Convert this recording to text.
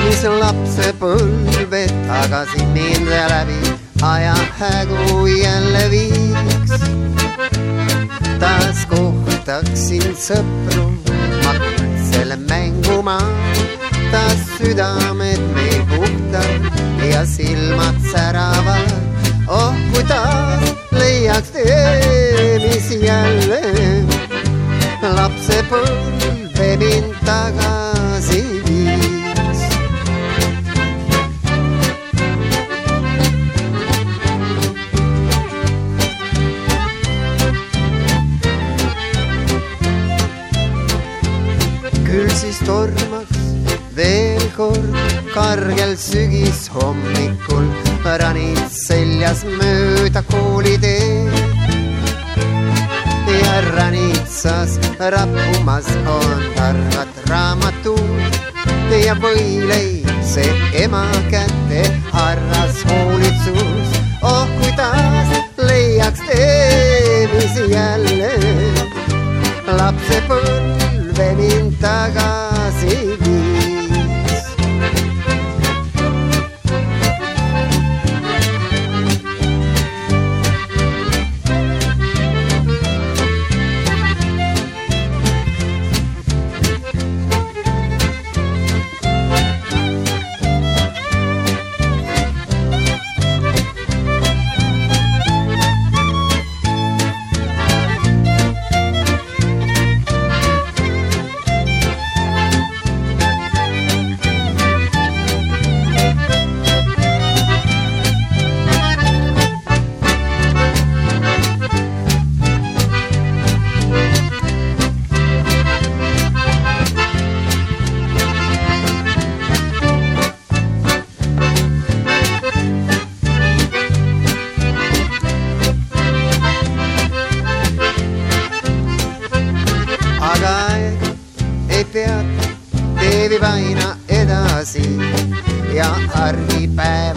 mis lapsepõlve tagasi mind läbi aja hägu jälle viiks. Taas kohtaksin sõpru, ma selle mängumaa, taas südamed meil puhtad ja silmad säravad. Oh, kui taas leiaks tee, mis jälle lapsepõlve mind tagasi viiks. Küll siis tormaks veel kord kargel sügishommikul, ranid seljas mööda koolitee ja ranitsas rappumas on targad raamatud ja võileib see ema kätte harras hoolitsus. Oh, kui taas leiaks tee, mis jälle lapsepõlve mind tagasi viis. Aga ei peata, tee viib aina edasi ja argipäev